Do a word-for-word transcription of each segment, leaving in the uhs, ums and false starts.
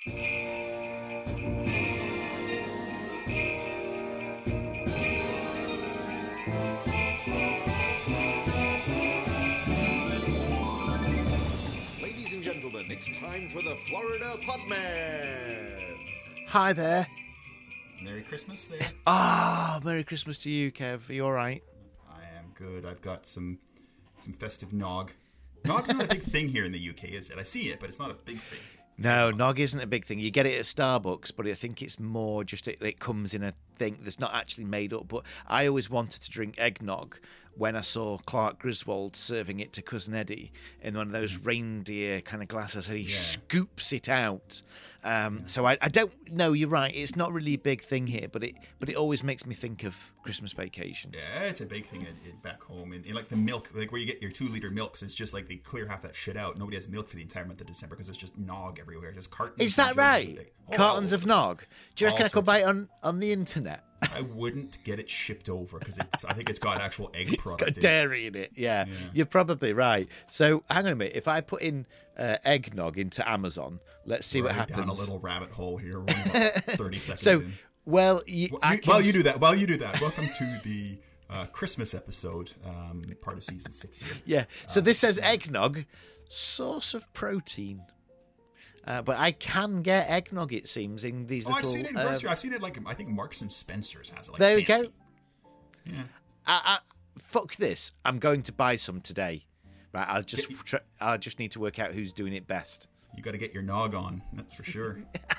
Ladies and gentlemen, it's time for the Florida Podman. Hi there. Merry Christmas there. Ah, Merry Christmas to you, Kev. Are you all right? I am good. I've got some some festive nog. Nog's not a big thing here in the U K, is it? I see it, but it's not a big thing. No, nog isn't a big thing. You get it at Starbucks, but I think it's more just it, it comes in a thing that's not actually made up. But I always wanted to drink eggnog when I saw Clark Griswold serving it to Cousin Eddie in one of those reindeer kind of glasses, and he Yeah. scoops it out. Um, yeah. So I, I don't know. You're right. It's not really a big thing here, but it but it always makes me think of Christmas vacation. Yeah, it's a big thing in, in back home. And, and like the milk, like where you get your two liter milks, it's just like they clear half that shit out. Nobody has milk for the entire month of December because it's just nog everywhere. Just cartons. Is that right? Oh, Cartons of nog. Do you reckon all I could sorts buy it on, on the internet? I wouldn't get it shipped over because it's. I think it's got actual egg product. It's got in dairy in it. Yeah, Yeah. You're probably right. So hang on a minute. If I put in uh, eggnog into Amazon, let's see Right what happens. Down a little rabbit hole here. We're about Thirty seconds So, in. well, you, Well, I you, can while you s- do that, while you do that, welcome to the uh, Christmas episode, um, part of season six here. Yeah. So Um, this says eggnog, source of protein. Uh, but I can get eggnog, it seems, in these Oh, I've little. seen it in uh, grocery. I've seen it like I think Marks and Spencer's has it. Like there we fancy. go. Yeah. I, I, fuck this. I'm going to buy some today. Right. I'll just. Yeah, you- Tr- I just need to work out who's doing it best. You got to get your nog on. That's for sure.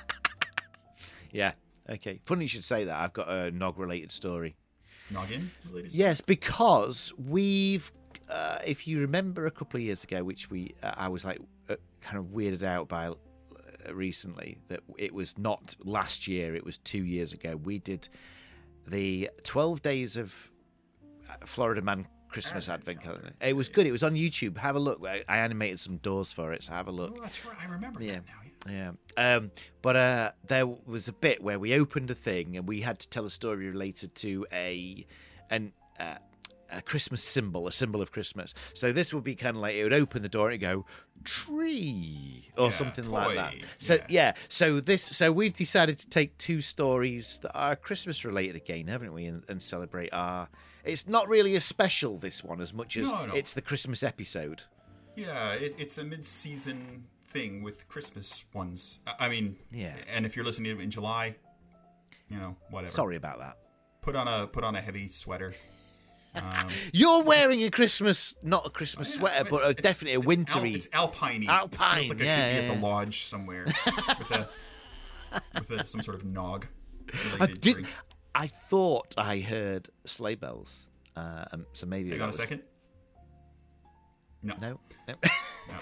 Yeah. Okay. Funny you should say that. I've got a nog-related story. Noggin, ladies. Yes, because we've, uh, if you remember a couple of years ago, which we, uh, I was like uh, kind of weirded out by uh, recently, that it was not last year, it was two years ago. We did the twelve days of Florida Man Christmas Advent calendar. It was good. It was on YouTube. Have a look. I, I animated some doors for it, so have a look. Oh, that's right. I remember Yeah. that now. Yeah. Yeah. Um, but uh, there was a bit where we opened a thing and we had to tell a story related to a an uh, a Christmas symbol, a symbol of Christmas. So this would be kind of like it would open the door and it'd go tree or Yeah, something toy. like that. So Yeah. yeah. So this so we've decided to take two stories that are Christmas related again, haven't we? And, and celebrate our. It's not really a special this one as much as No, no. it's the Christmas episode. Yeah, it, it's a mid-season thing with Christmas ones. I I mean, Yeah. And if you're listening to it in July, you know, whatever. Sorry about that. Put on a put on a heavy sweater. Um, You're wearing a Christmas, not a Christmas yeah, sweater, it's- but a, it's- definitely a it's wintry. Al, it's alpine-y. Alpine, It feels like it yeah, could be yeah, at the yeah. lodge somewhere with a with a, some sort of nog. that I they did. drink. I thought I heard sleigh bells. Uh, um, so maybe. Hang that on a was- second. No. No. no. No.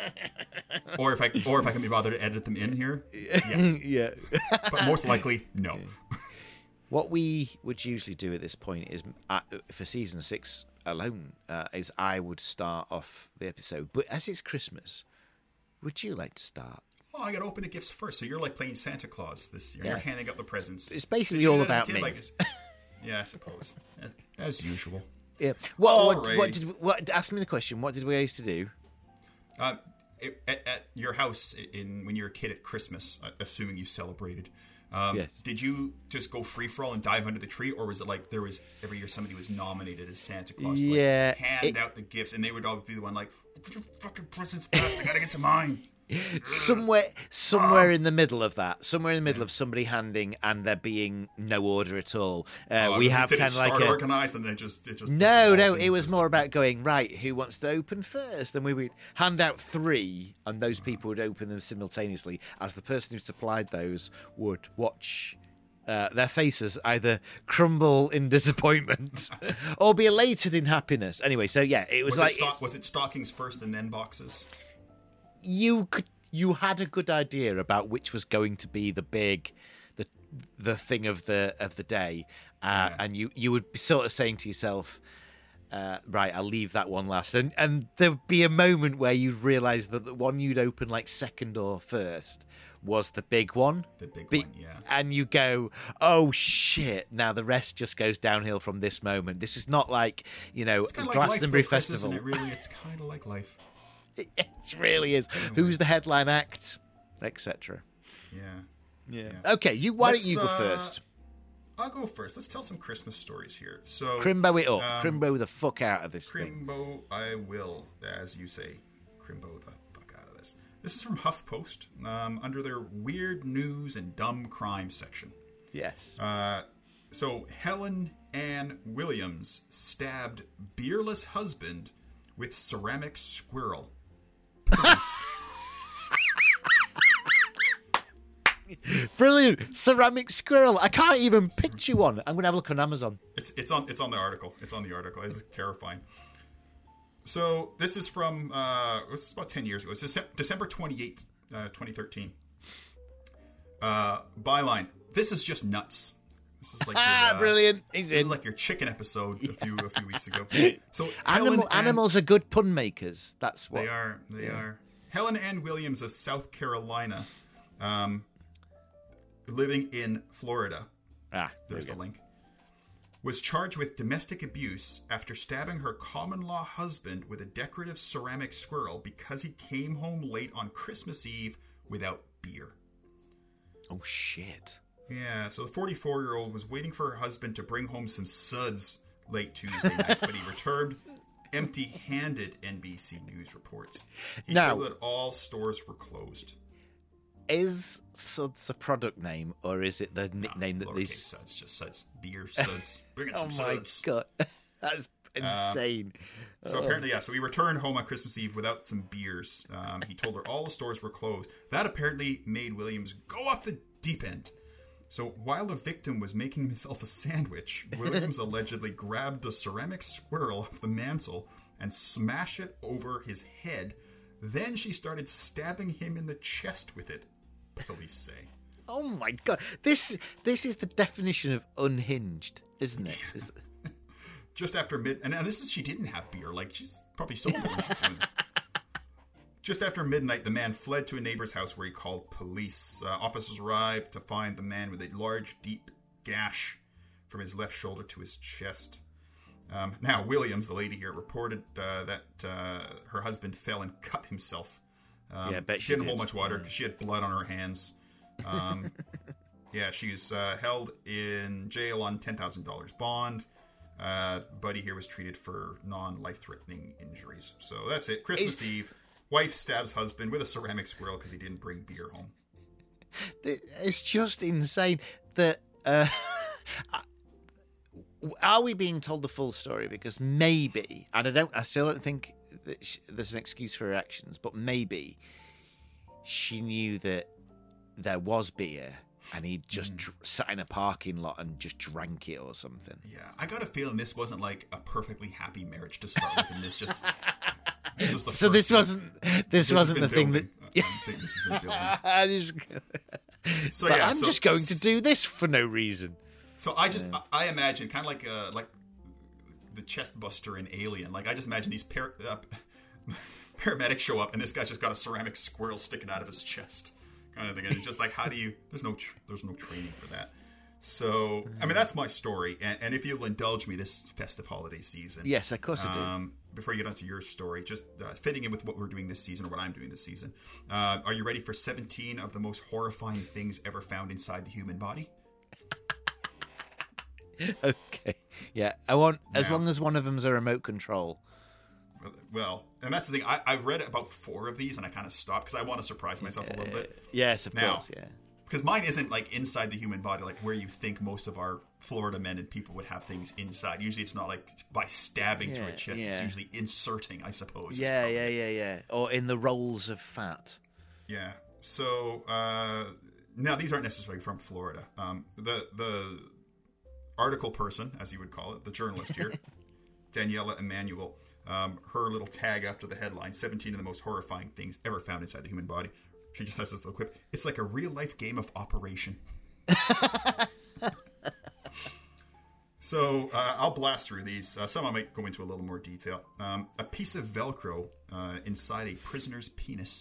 Or if I or if I can be bothered to edit them in here, yes. yeah. But most likely, no. What we would usually do at this point is, uh, for season six alone, uh, is I would start off the episode. But as it's Christmas, would you like to start? Oh, I got to open the gifts first. So you're like playing Santa Claus this year. Yeah. You're handing out the presents. It's basically Did you all do that as a about kid? me. Like this? Yeah, I suppose. As usual. Yeah. What? What, Alrighty. what did? we- What? Ask me the question. What did we used to do? Uh, it, at, at your house in when you were a kid at Christmas, uh, assuming you celebrated, um, Yes. did you just go free for all and dive under the tree, or was it like there was every year somebody was nominated as Santa Claus? To, like, Yeah, hand it- out the gifts, and they would always be the one like, "Put your fucking presents fast! I gotta get to mine." somewhere somewhere in the middle of that, somewhere in the middle of somebody handing and there being no order at all. Uh, Oh, we it have didn't kind of like start a organized, and then it just it just no, no. evolved It was into- more about going right. Who wants to open first? And we would hand out three, and those people would open them simultaneously. As the person who supplied those would watch uh, their faces either crumble in disappointment or be elated in happiness. Anyway, so yeah, it was, Was, like it stock, was it stockings first and then boxes? you could you had a good idea about which was going to be the big the the thing of the of the day uh, Yeah. and you you would be sort of saying to yourself uh, right, I'll leave that one last, and and there'd be a moment where you'd realize that the one you'd open like second or first was the big one, The big Be- one, yeah. and you go, oh shit, now the rest just goes downhill from this moment. This is not like, you know, It's kind of like life, Glastonbury though, Chris, Festival. isn't it? Really, it's kind of like life. It really is. Who's the headline act, et cetera. Yeah. Yeah. Yeah. Okay, you. Why Let's, don't you go uh, first? I'll go first. Let's tell some Christmas stories here. So Crimbo it up. um, Crimbo the fuck out of this thing. Crimbo, I will, as you say, Crimbo the fuck out of this. This is from HuffPost, um, under their weird news and dumb crime section. Yes. Uh, so Helen Ann Williams stabbed beerless husband with ceramic squirrel. Police. Brilliant. Ceramic squirrel. I can't even picture one. I'm going to have a look on Amazon. It's it's on it's on the article. It's on the article. It's terrifying. So this is from uh, it was about ten years ago. It's Dece- December twenty-eighth, uh, twenty thirteen. Uh, byline: This is just nuts. This is like Ah, your, uh, brilliant. He's This is in. like your chicken episode a few a few weeks ago. So Animal, Helen Ann- animals are good pun makers. That's what. They are. They are. Helen Ann Williams of South Carolina, um, living in Florida. Ah, There's there the we go. link. Was charged with domestic abuse after stabbing her common-law husband with a decorative ceramic squirrel because he came home late on Christmas Eve without beer. Oh, shit. Yeah, so the forty-four-year-old was waiting for her husband to bring home some suds late Tuesday night, but he returned empty-handed, N B C News reports. He Now- told that all stores were closed. Is Suds a product name, or is it the nickname that Lowercase these... suds, just suds, beer suds. Bring in Oh, some my suds. God. That's insane. So Oh. apparently, yeah. So he returned home on Christmas Eve without some beers. Um, he told her all the stores were closed. That apparently made Williams go off the deep end. So while the victim was making himself a sandwich, Williams allegedly grabbed the ceramic squirrel off the mantle and smashed it over his head. Then she started stabbing him in the chest with it, police say. Oh, my God. This this is the definition of unhinged, isn't it? Is- Just after mid, and now this is she didn't have beer. Like she's probably sober when she's doing this. Just after midnight, the man fled to a neighbor's house where he called police. Uh, officers arrived to find the man with a large, deep gash from his left shoulder to his chest. Um, now, Williams, the lady here, reported uh, that uh, her husband fell and cut himself. Um, Yeah, I bet she she didn't did. hold much water because she had blood on her hands. Um, yeah, she's uh, held in jail on ten thousand dollars bond. Uh, Buddy here was treated for non-life-threatening injuries. So that's it. Christmas Is- Eve, wife stabs husband with a ceramic squirrel because he didn't bring beer home. It's just insane that... Uh, are we being told the full story? Because maybe, and I don't, I still don't think that she, there's an excuse for her actions, but maybe she knew that there was beer and he just Mm. dr- sat in a parking lot and just drank it or something. Yeah, I got a feeling this wasn't like a perfectly happy marriage to start with, and this just this was the So first this thing. wasn't this, This has wasn't been the thing that. building. I think this has been building. I just- So but yeah, I'm so- just going to do this for no reason. So I just I, I imagine kind of like uh, like the chest buster in Alien. Like I just imagine these par- uh, paramedics show up and this guy's just got a ceramic squirrel sticking out of his chest, kind of thing. And it's just like, how do you? There's no tr- there's no training for that. So I mean, that's my story. And, and if you'll indulge me this festive holiday season, Yes, of course I do. Um, before you get onto your story, just uh, fitting in with what we're doing this season or what I'm doing this season, uh, are you ready for seventeen of the most horrifying things ever found inside the human body? Okay. Yeah, I want as Now- long as one of them's a remote control. Well, and that's the thing. I, I read about four of these and I kind of stopped because I want to surprise myself a little bit. Yes, of Now- course. Yeah. Because mine isn't like inside the human body, like where you think most of our Florida men and people would have things inside. Usually it's not like by stabbing through a Yeah, chest. yeah. It's usually inserting, I suppose. is Yeah, probably- yeah, yeah, yeah. Or in the rolls of fat. Yeah. So uh, now these aren't necessarily from Florida. Um, the the article person, as you would call it, the journalist here, Daniela Emanuel, um, her little tag after the headline: seventeen of the most horrifying things ever found inside the human body. She just has this little quip. It's like a real life game of Operation. So uh, I'll blast through these. Uh, some I might go into a little more detail. Um, a piece of Velcro uh, inside a prisoner's penis.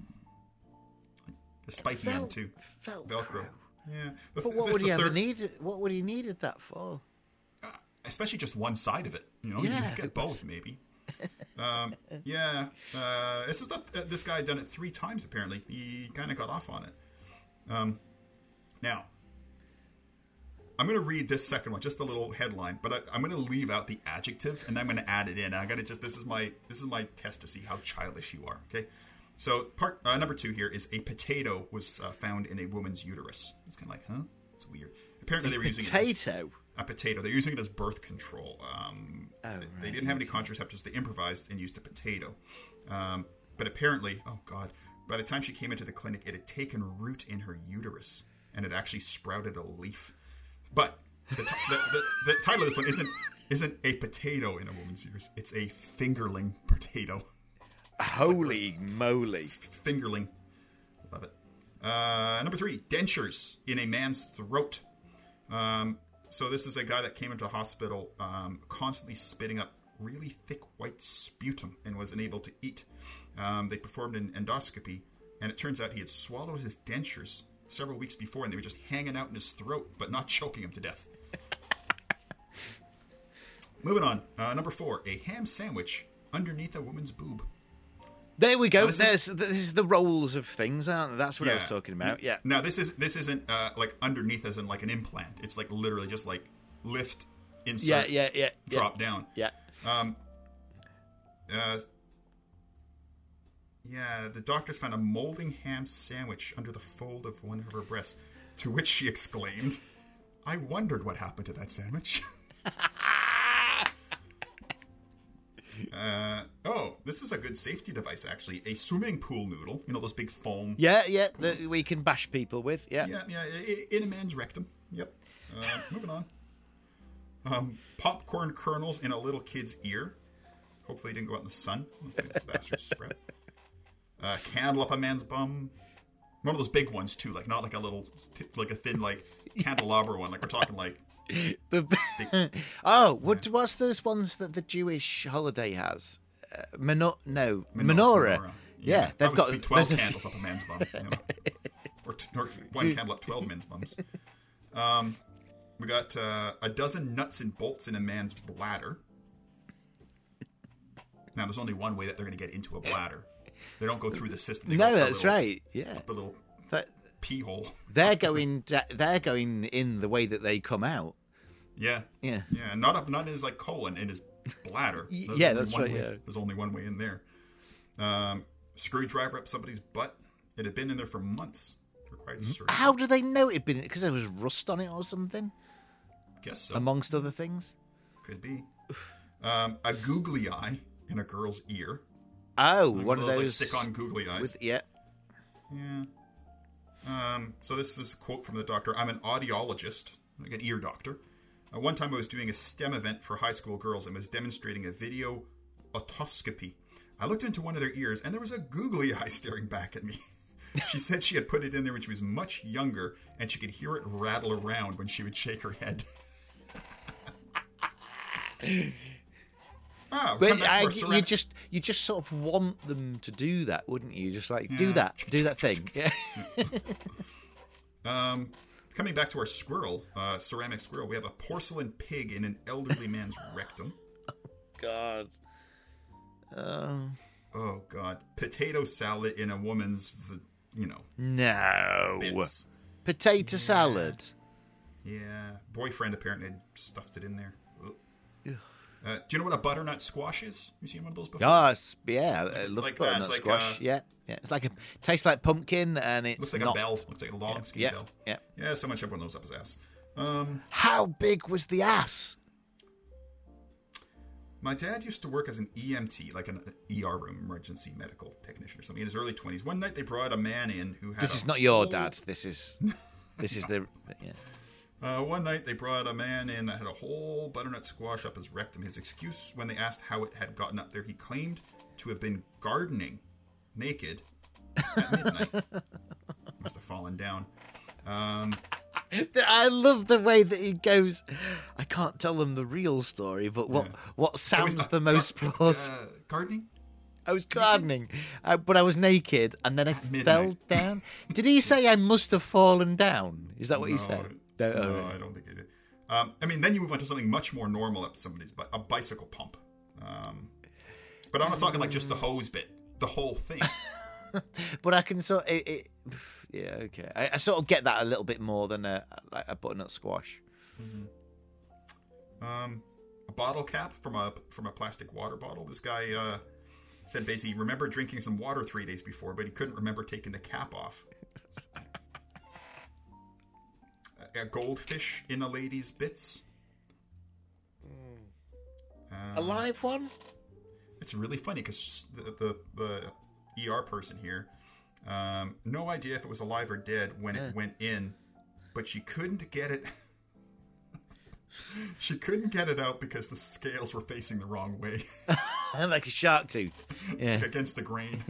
A spiky Vel- end too. Velcro. Velcro. Yeah. The, But what the- would the he ever third- need? What would he needed that for? Especially just one side of it. You know, Yeah, you could get both maybe. um, yeah. Uh, this is not, uh, this guy had done it three times apparently. He kind of got off on it. Um, now, I'm going to read this second one, just a little headline, but I, I'm going to leave out the adjective and I'm going to add it in. I got to just this is my this is my test to see how childish you are. Okay, so part uh, number two here is a potato was uh, found in a woman's uterus. It's kind of like, huh? It's weird. Apparently, they were using potato. It as, a potato. They're using it as birth control. Um, oh, they, right. they didn't have any contraceptives. They improvised and used a potato. Um, but apparently, oh god, by the time she came into the clinic, it had taken root in her uterus and it actually sprouted a leaf. But the, t- the, the, the title of this one isn't isn't a potato in a woman's uterus. It's a fingerling potato. Holy moly! Fingerling, love it. Uh, number three, dentures in a man's throat. Um, so this is a guy that came into a hospital um, constantly spitting up really thick white sputum and was unable to eat. Um, they performed an endoscopy, and it turns out he had swallowed his dentures several weeks before, and they were just hanging out in his throat, but not choking him to death. Moving on. Uh, number four, a ham sandwich underneath a woman's boob. There we go. Now, this There's is- this is the roles of things, aren't they? That's what I Yeah. was talking about. Yeah. Now this is this isn't uh, like underneath as in like an implant. It's like literally just like lift, insert, Yeah, yeah, yeah, yeah. drop down. Yeah. Um. Uh, yeah, the doctors found a molding ham sandwich under the fold of one of her breasts, to which she exclaimed, "I wondered what happened to that sandwich." Uh, oh, this is a good safety device, actually. A swimming pool noodle. You know, those big foam. Yeah, yeah. That we can bash people with. Yeah. Yeah, yeah, i- in a man's rectum. Yep. Uh, moving on. Um, popcorn kernels in a little kid's ear. Hopefully, he didn't go out in the sun. This bastard spread. Uh, candle up a man's bum. One of those big ones too, like not like a little, like a thin, like candelabra one. Like we're talking like. The, oh, what, what's those ones that the Jewish holiday has? Uh, Menor- no, Menor- menorah. menorah. Yeah, That they've would got be twelve there's a candles up a man's bum, you know? or, t- or one candle up twelve men's bums. Um, we got uh, a dozen nuts and bolts in a man's bladder. Now, there's only one way that they're going to get into a bladder. They don't go through the system. They go No, up the that's little- right. Yeah, up the little That- pee hole. they're going. da- They're going in the way that they come out. Yeah, Yeah. yeah. Not up, not in his like colon, in his bladder. Y- There's yeah, only that's one right, way- yeah. There's only one way in there. Um, screwdriver up somebody's butt. It had been in there for months. Required surgery. How do they know it'd been? Because there was rust on it or something, Guess so. amongst other things. Could be. Um, a googly eye in a girl's ear. Oh, Like one of like, those. stick-on googly eyes. With, yeah. Yeah. Um, so this is a quote from the doctor. I'm an audiologist, like an ear doctor. Uh, one time I was doing a STEM event for high school girls and was demonstrating a video otoscopy. I looked into one of their ears and there was a googly eye staring back at me. She said she had put it in there when she was much younger and she could hear it rattle around when she would shake her head. Ah, we'll come But back to I, our you ceramic- just you just sort of want them to do that, wouldn't you? Just like do Yeah. that, do that thing. Yeah. Um, coming back to our squirrel, uh, ceramic squirrel, we have a porcelain pig in an elderly man's rectum. God. Um. Oh, God. Potato salad in a woman's, v- you know, No. bits. Potato salad. Yeah. Boyfriend apparently had stuffed it in there. Ugh. Uh, do you know what a butternut squash is? You seen one of those before? Oh, it's, yeah, I It's love like that. butternut It's like, squash. uh, yeah, yeah, it's like a tastes like pumpkin, and it's Looks like not. a bell. Looks like a long, skinny Yeah, bell. yeah. Yeah, someone shoved one of those up his ass. Um, How big was the ass? My dad used to work as an E M T, like an E R room, emergency medical technician or something, in his early twenties. One night they brought a man in who had This a is not your whole- dad. This is this is the yeah. Uh, one night they brought a man in that had a whole butternut squash up his rectum. His excuse when they asked how it had gotten up there, he claimed to have been gardening naked at midnight. Must have fallen down. Um, I love the way that he goes. I can't tell them the real story, but what Yeah. what sounds not- the most gar- plausible? uh, gardening? I was gardening, uh, but I was naked, and then I midnight. fell down. Did he say I must have fallen down? Is that what he No, said? No, oh, I don't think he did. Um, I mean, then you move on to something much more normal at somebody's, but a bicycle pump. Um, but I'm not talking like just the hose bit, the whole thing. But I can sort. It, it, Yeah, okay. I, I sort of get that a little bit more than a like a butternut squash. Mm-hmm. Um, a bottle cap from a from a plastic water bottle. This guy uh, said basically, he remembered drinking some water three days before, but he couldn't remember taking the cap off. A goldfish in a lady's bits. Mm. Uh, a live one? It's really funny because the, the the E R person here, um, no idea if it was alive or dead when yeah. it went in, but she couldn't get it. She couldn't get it out because the scales were facing the wrong way. Like a shark tooth. Yeah. Against the grain.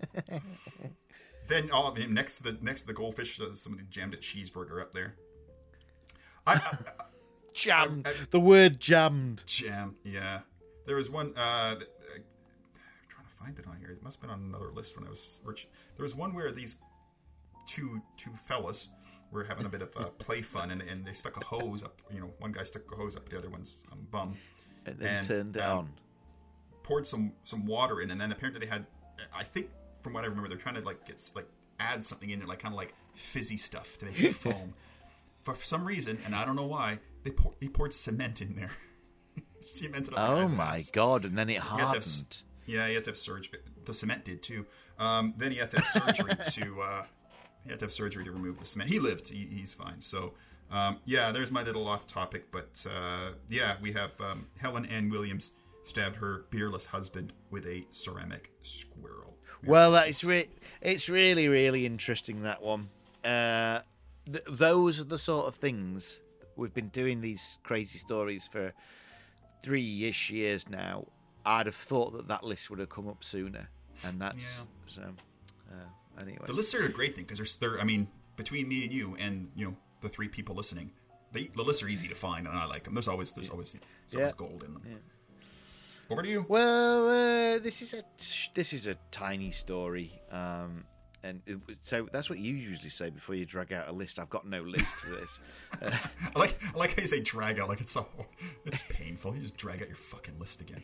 Then oh, next to the next to the goldfish, uh, somebody jammed a cheeseburger up there. I, I, I, jammed. I, I, the word jammed. Jam. Yeah. There was one. Uh, I'm trying to find it on here. It must have been on another list when I was searching. There was one where these two two fellas were having a bit of uh, play fun, and, and they stuck a hose up. You know, one guy stuck a hose up the other one's um, bum, and then and, turned it um, on. Poured some some water in, and then apparently they had. I think from what I remember, they're trying to like get like add something in there, like kind of like fizzy stuff to make it foam. For some reason, and I don't know why, they pour, he poured cement in there. Cemented up. Oh my ass. God! And then it hardened. Have, yeah, he had to have surgery. The cement did too. Um, then he had to have surgery to. Uh, he had to have surgery to remove the cement. He lived. He, he's fine. So, um, yeah, there's my little off topic. But uh, yeah, we have um, Helen Ann Williams stabbed her beerless husband with a ceramic squirrel. Well, that is re- it's really, really interesting, that one. Uh, th- those are the sort of things. We've been doing these crazy stories for three-ish years now. I'd have thought that that list would have come up sooner. And that's... Yeah. So, uh, anyway. The lists are a great thing, because they're, they're, I mean, between me and you and, you know, the three people listening, they, the lists are easy to find, and I like them. There's always, there's always, there's always yeah. gold in them. Yeah. Over to you. Well, uh, this is a this is a tiny story, um, and it, so that's what you usually say before you drag out a list. I've got no list to this. Uh, I like I like how you say drag out, like it's so it's painful. You just drag out your fucking list again.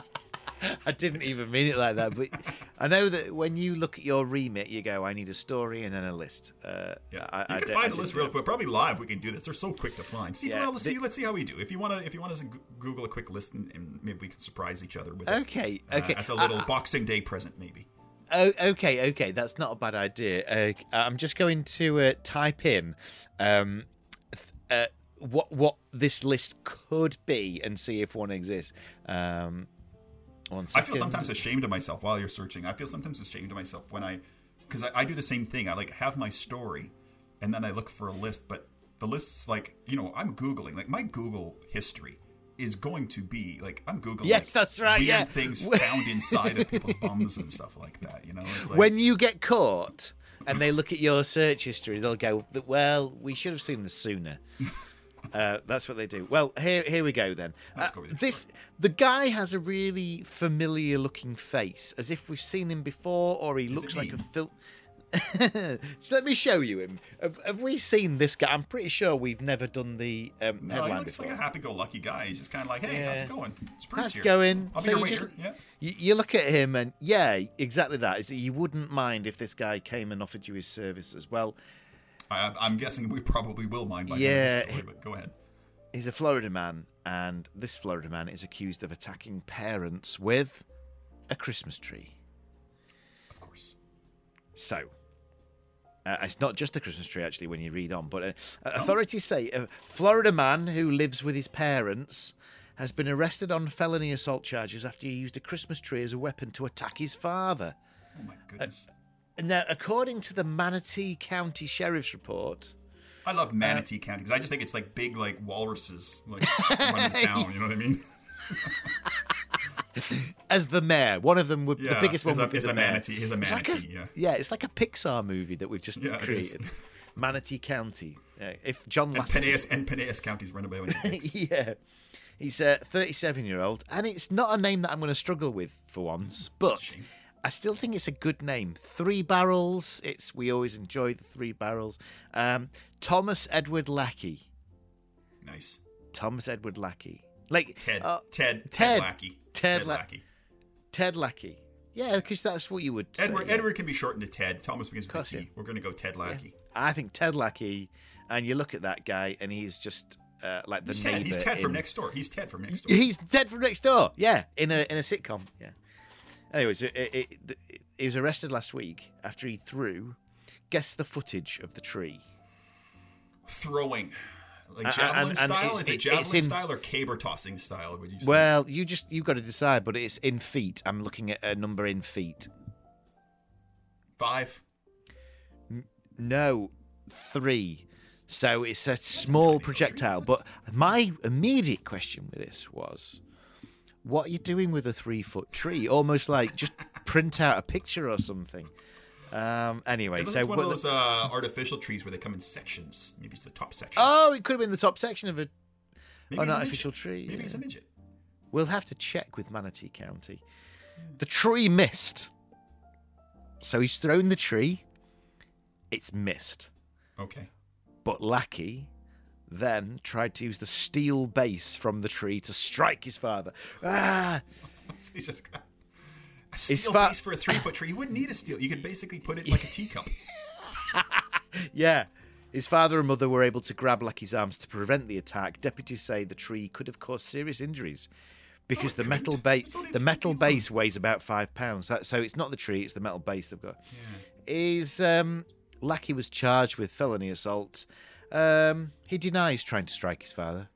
I didn't even mean it like that, but I know that when you look at your remit, you go, "I need a story and then a list." Uh, yeah, I, you I can d- find I a list didn't- real quick. Probably live, we can do this. They're so quick to find. See, Yeah, well, let's the- see. Let's see how we do. If you want to, if you want us to Google a quick list, and, and maybe we can surprise each other with it. Okay, uh, okay. as a little Uh, Boxing Day present, maybe. Oh, okay, okay. That's not a bad idea. Uh, I'm just going to uh, type in um, uh, what what this list could be and see if one exists. Um, one I second. feel sometimes ashamed of myself while you're searching. I feel sometimes ashamed of myself when I, because I, I do the same thing. I like have my story, and then I look for a list. But the list's like, you know, I'm Googling. Like my Google history is going to be like I'm Googling. Yes, like, that's right. weird Yeah, things found inside of people's bums and stuff like that. You know, it's like, when you get caught and they look at your search history, they'll go, "Well, we should have seen this sooner." Uh, that's what they do. Well, here here we go then. Uh, Let's go with your this the guy has a really familiar looking face, as if we've seen him before, or he looks it like me? a film. So let me show you him. Have, have we seen this guy? I'm pretty sure we've never done the um, no, he headline looks before. like a happy-go-lucky guy. He's just kind of like, hey, how's Yeah. it going? It's Bruce How's here. it going? I'll be So your you waiter. just- Yeah. You, you look at him and yeah, exactly that. Is that you wouldn't mind if this guy came and offered you his services. Well, I, I'm guessing we probably will mind by Yeah, the story, but go ahead. he's a Florida man, and this Florida man is accused of attacking parents with a Christmas tree. Of course. So, uh, it's not just a Christmas tree, actually, when you read on, but uh, authorities say a Florida man who lives with his parents has been arrested on felony assault charges after he used a Christmas tree as a weapon to attack his father. Oh my goodness. Now, according to the Manatee County Sheriff's report, I love Manatee County because I just think it's like big, like walruses, like running town. You know what I mean? as the mayor, one of them would Yeah, the biggest one is a- would be is the a mayor. manatee, is a It's like manatee, yeah. yeah, it's like a Pixar movie that we've just Yeah, it is. created. Manatee County. Uh, if John And Lasseter, Peneus, and Peneus County's run away with it. yeah, he's a thirty-seven-year-old, and it's not a name that I'm going to struggle with for once, but shame. I still think it's a good name. Three Barrels. It's we always enjoy the Three Barrels. Um, Thomas Edward Lackey. Nice. Thomas Edward Lackey. Like Ted. uh, Ted. Ted. Ted. Lackey. Ted Ted La- Lackey. Ted Lackey. Yeah, because that's what you would say. Edward yeah. Edward can be shortened to Ted. Thomas begins with course, a T. yeah. We're going to go Ted Lackey. I think Ted Lackey, and you look at that guy, and he's just uh, like the He's neighbor. Ted. He's Ted in... from next door. He's Ted from next door. He's Ted from next door. Yeah, in a in a sitcom. Yeah. Anyways, it, it, it, he was arrested last week after he threw. Guess the footage of the tree. Throwing. Like And- javelin and- and style? it's- Is it it- javelin it's in- style or caber tossing style, would you say? Well, you just you've got to decide, but it's in feet. I'm looking at a number in feet. Five. No, three. So it's a small projectile. But my immediate question with this was, what are you doing with a three-foot tree? Almost like just print out a picture or something. Um, anyway, Maybe so it's one of what those the- uh, artificial trees where they come in sections. Maybe it's the top section. oh, it could have been the top section of a, Maybe an it's a artificial midget. tree. Maybe yeah. it's a midget. We'll have to check with Manatee County. The tree missed. So he's thrown the tree. It's missed. Okay. But Lackey then tried to use the steel base from the tree to strike his father. Ah! He's just got a His steel fa- base for a three-foot tree. You wouldn't need a steel. You could basically put it like a teacup. Yeah. His father and mother were able to grab Lackey's arms to prevent the attack. Deputies say the tree could have caused serious injuries because it the metal couldn't. base It's only the metal three people. base weighs about five pounds. That, so it's not the tree; it's the metal base they've got. Is um, Lackey was charged with felony assault. Um, he denies trying to strike his father.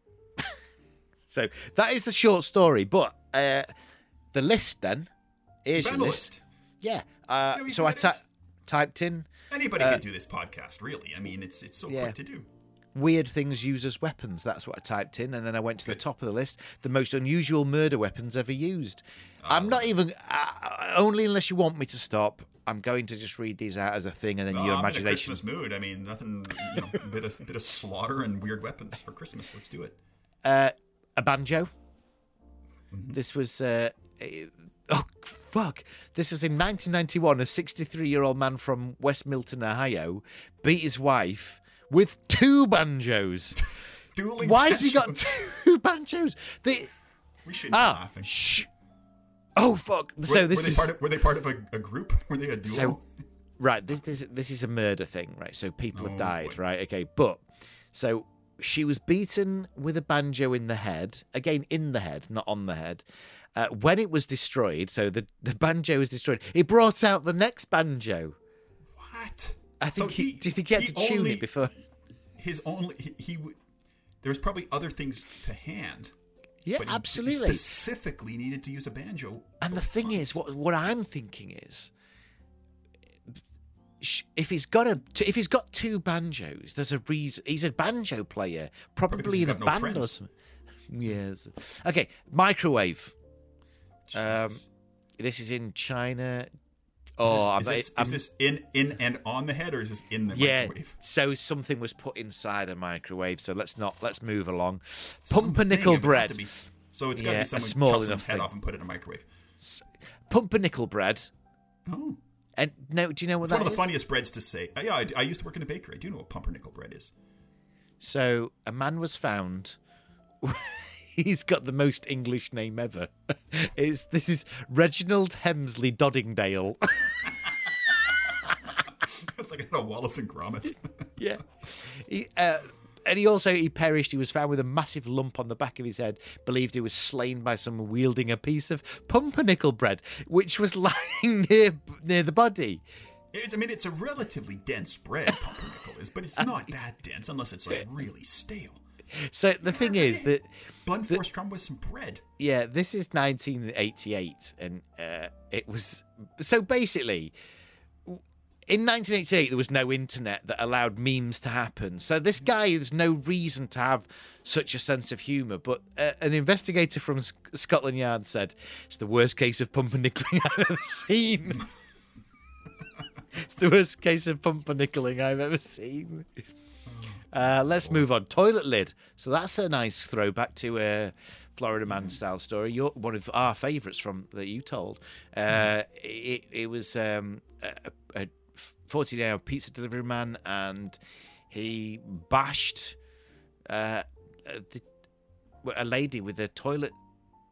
So that is the short story. But uh, the list then here's your Found a list. list. Yeah. Uh, See how easy so I that ta- is? typed in. Anybody Uh, could do this podcast, really. I mean, it's it's so yeah. quick to do. Weird things used as weapons. That's what I typed in, and then I went to the top of the list. The most unusual murder weapons ever used. I'm not even. Uh, only unless you want me to stop. I'm going to just read these out as a thing, and then Oh, your I'm in a imagination. Christmas mood. I mean, nothing. You know, a bit of bit of slaughter and weird weapons for Christmas. Let's do it. Uh, a banjo. Mm-hmm. This was. Uh, eh, oh fuck! This was in nineteen ninety-one. A sixty-three-year-old man from West Milton, Ohio, beat his wife with two banjos. Dueling Why has he got banjos. two banjos? They, We shouldn't be ah, laughing. shh. Oh fuck! Were, So this were they is part of, were they part of a, a group? Were they a duo? so right. This this this is a murder thing, right? So people have Oh, died, boy. right? Okay, but so she was beaten with a banjo in the head, again in the head, not on the head. Uh, when it was destroyed, so the the banjo was destroyed. He brought out the next banjo. What? I think So he, do you think he had he to tune only- it before? His only he, he w- there was probably other things to hand. Yeah, but he absolutely. specifically needed to use a banjo. And the both thing times. is, what what I'm thinking is, sh- if he's got a if he's got two banjos, there's a reason. He's a banjo player, probably he's in a got no band or friends. something. Yes. Okay, microwave. Um, Jesus. this is in China. Is Oh, this, I'm, is, this, I'm, is this in in and on the head, or is this in the yeah. microwave? So something was put inside a microwave. So let's not let's move along. Something, Pumpernickel it would have bread. to be- so it's got to Yeah, a be someone small chop enough someone's head thing. off and put it in a microwave. Pumpernickel bread. Oh, And no, do you know what it's that one of the is? funniest breads to say. Uh, yeah, I, I used to work in a bakery. I do know what pumpernickel bread is. So a man was found. He's got the most English name ever. It's, this is Reginald Hemsley Doddingdale. It's like a Wallace and Gromit. Yeah. He, uh, and he also he perished. He was found with a massive lump on the back of his head. Believed he was slain by someone wielding a piece of pumpernickel bread, which was lying near near the body. It's, I mean, it's a relatively dense bread, pumpernickel is, but it's not that dense unless it's like really stale. So the thing is that Bun force drum with some bread. yeah, this is nineteen eighty-eight, and uh, it was so basically. In nineteen eighty-eight, there was no internet that allowed memes to happen. So this guy, there's no reason to have such a sense of humour. But uh, an investigator from Sc- Scotland Yard said, it's the worst case of pumpernickelling I've ever seen. It's the worst case of pumpernickelling I've ever seen. Uh, let's move on. Toilet lid. So that's a nice throwback to a Florida Man style story. You're one of our favourites from that you told. Uh, it, it was um, a, a forty-hour pizza delivery man, and he bashed uh, the, a lady with a toilet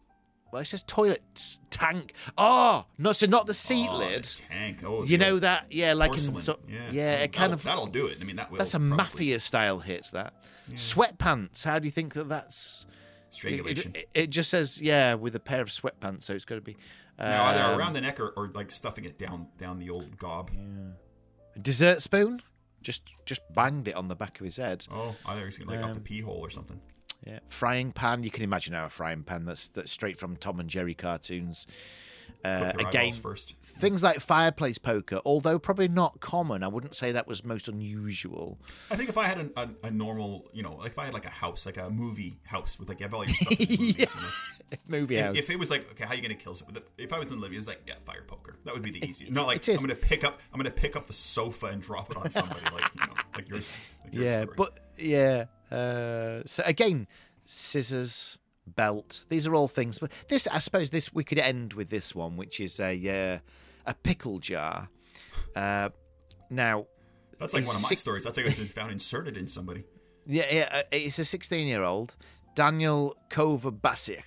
well, it says toilet tank. Oh, no, so not the seat Oh, lid. the tank. Oh, You yeah. know that, yeah, like in Porcelain. so, yeah, yeah, it kind that'll, of that'll do it. I mean, that will. that's a probably. mafia style hit. That sweatpants. How do you think that that's? Strangulation. It, it, it just says yeah with a pair of sweatpants, so it's got to be. Um, now, either around the neck or, or like stuffing it down down the old gob. a dessert spoon. Just just banged it on the back of his head. Oh, either he's like up the Um, pee hole or something. Yeah, frying pan. You can imagine how a frying pan that's that's straight from Tom and Jerry cartoons. Uh, Clip your again, eyeballs first. things like fireplace poker, although probably not common. I wouldn't say that was most unusual. I think if I had a, a, a normal, you know, like if I had like a house, like a movie house with like you have all your stuff in the movies, Yeah. you know? Movie If, house. if it was like, okay, how are you going to kill someone? If I was in Libya, it's like, yeah, fire poker. That would be the easiest. Not like it is. I'm going to pick up, I'm going to pick up the sofa and drop it on somebody, like you know, like yours. Like your yeah, story. but yeah. Uh, so again, scissors, belt. These are all things. But this, I suppose, this we could end with this one, which is a uh, a pickle jar. Uh, now, that's like it's one of my six- stories. That's like it's found inserted in somebody. Yeah, yeah, uh, it's a sixteen-year-old, Daniel Kovacic.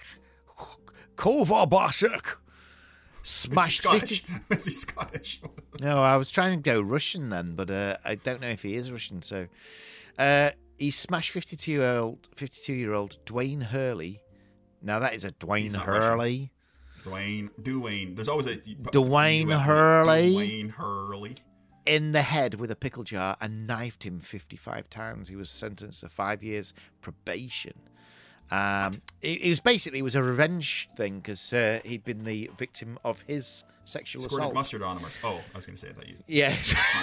Kovacic smashed Is he fifty. Scottish? Is he Scottish? No, I was trying to go Russian then, but uh, I don't know if he is Russian. So, uh, he smashed fifty-two-year-old, fifty-two-year-old Dwayne Hurley. Now that is a Dwayne not Hurley. Dwayne, Dwayne. There's always a Dwayne you have Hurley. Dwayne Hurley. In the head with a pickle jar and knifed him fifty-five times. He was sentenced to five years probation. Um, it, it was basically it was a revenge thing because uh, he'd been the victim of his sexual Squirted assault. mustard on him. Or, oh, I was going to say that you. Yeah.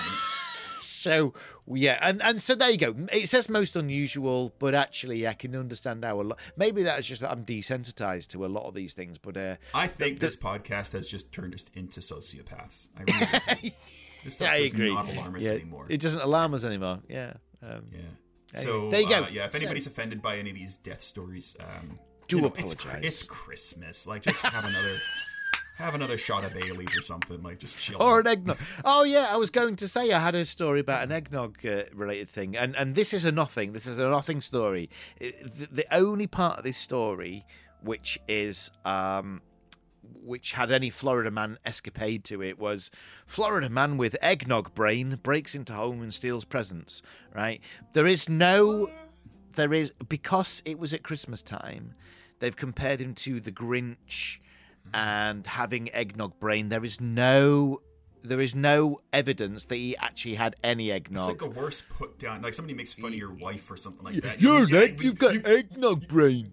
So yeah, and and so there you go. It says most unusual, but actually I can understand how a lot. Maybe that's just that I'm desensitized to a lot of these things. But uh, I think the- this podcast has just turned us into sociopaths. I really do. This stuff I does agree. not alarm us yeah, anymore. it doesn't alarm us anymore. Yeah. Um, Yeah. There So you- there you go. Uh, yeah, if So- anybody's offended by any of these death stories, um, Do you know, it's, apologize. It's Christmas. Like, just have another, have another shot of Bailey's or something. Like, just chill. Or out. an eggnog. Oh yeah, I was going to say I had a story about an eggnog uh, related thing, and and this is a nothing. This is a nothing story. It- the, the only part of this story which is um, which had any Florida man escapade to it was Florida man with eggnog brain breaks into home and steals presents. Right? There is no, there is because it was at Christmas time. They've compared him to the Grinch. And having eggnog brain, there is no, there is no evidence that he actually had any It's eggnog. like the worst put down. Like somebody makes fun of your wife or something like that. You're Yeah, an egg, we- you've got you- eggnog brain.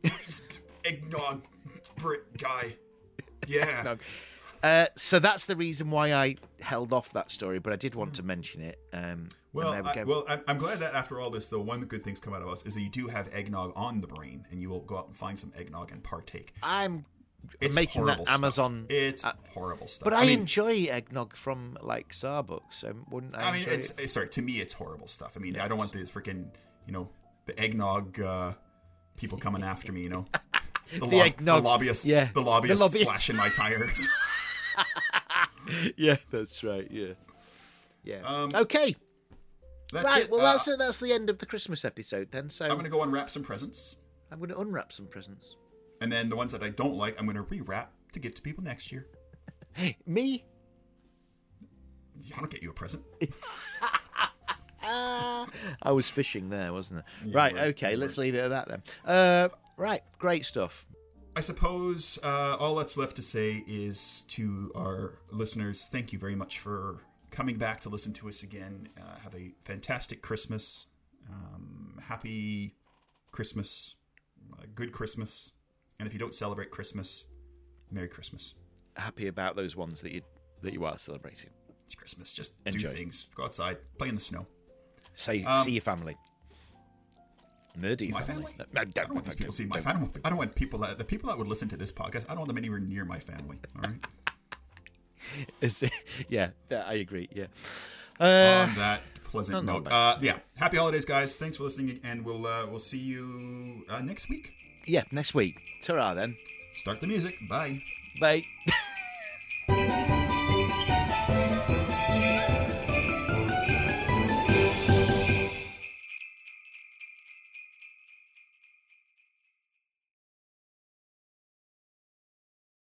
eggnog Brit guy. Yeah. Eggnog. Uh, so that's the reason why I held off that story, but I did want to mention it. Um, Well, and there we I, go. well, I'm, I'm glad that after all this, though, one of the good things come out of us is that you do have eggnog on the brain, and you will go out and find some eggnog and partake. I'm It's making that horrible stuff. Amazon. It's uh, horrible stuff. but I, mean, enjoy eggnog from like Starbucks, so wouldn't I? I mean, enjoy it's, it? it's sorry. To me, it's horrible stuff. I mean, I don't want the freaking, you know, the eggnog uh, people coming after me. You know, the, The lob- eggnog, the lobbyists, yeah. the lobbyists, The lobbyists. slashing my tires. Yeah, that's right. Yeah, yeah. Um, okay. That's Right, it. well, Uh, that's it. That's the end of the Christmas episode then. So I'm going to go unwrap some presents, I'm going to unwrap some presents. and then the ones that I don't like, I'm going to rewrap to give to people next year. Me? I don't get you a present. Ah, I was fishing there, wasn't it? Yeah, right, right, okay, you let's were. leave it at that then. Uh, right, great stuff. I suppose uh, all that's left to say is to our listeners, thank you very much for coming back to listen to us again. Uh, have a fantastic Christmas. Um, happy Christmas. Uh, good Christmas. And if you don't celebrate Christmas, Merry Christmas. Happy about those ones that you that you are celebrating. It's Christmas. Just Enjoy. do things. Go outside. Play in the snow. Say, Um, see your family. Murder your My family. family? No, I don't, don't want these people to see my don't. family. I don't want people that, the people that would listen to this podcast, I don't want them anywhere near my family. All right? Is it- yeah, yeah, I agree, yeah. Uh, On that pleasant on that note, note. uh, yeah. Happy holidays, guys! Thanks for listening, and we'll uh, we'll see you uh, next week. yeah, next week. Ta-ra then. Start the music. Bye. Bye.